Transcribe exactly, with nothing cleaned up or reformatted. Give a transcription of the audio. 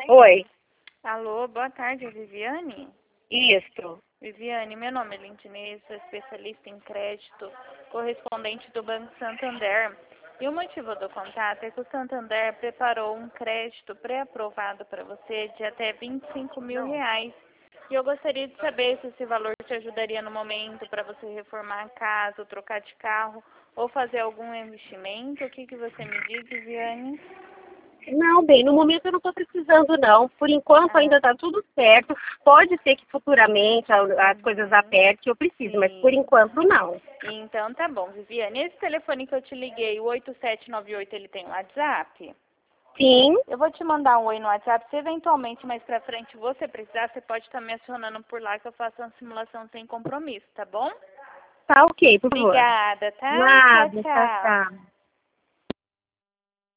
Oi, Alô, boa tarde, Viviane. isso. Viviane, meu nome é Lindinês, sou especialista em crédito, correspondente do Banco Santander. E o motivo do contato é que o Santander preparou um crédito pré-aprovado para você de até vinte e cinco mil reais. E eu gostaria de saber se esse valor te ajudaria no momento para você reformar a casa, ou trocar de carro, ou fazer algum investimento. O que, que você me diz, Viviane? Não, bem, no momento eu não estou precisando, não. Por enquanto Ah, ainda está tudo certo. Pode ser que futuramente a- as coisas uhum, apertem e eu precise, mas por sim. enquanto não. Então tá bom, Viviane. Esse telefone que eu te liguei, o oito sete nove oito, ele tem um WhatsApp? Sim, Eu vou te mandar um oi no WhatsApp. Se eventualmente mais pra frente você precisar, você pode estar me acionando por lá que eu faço uma simulação sem compromisso, tá bom? tá ok, por favor. Obrigada, tá? Tchau, Nada, tchau, tchau. tchau.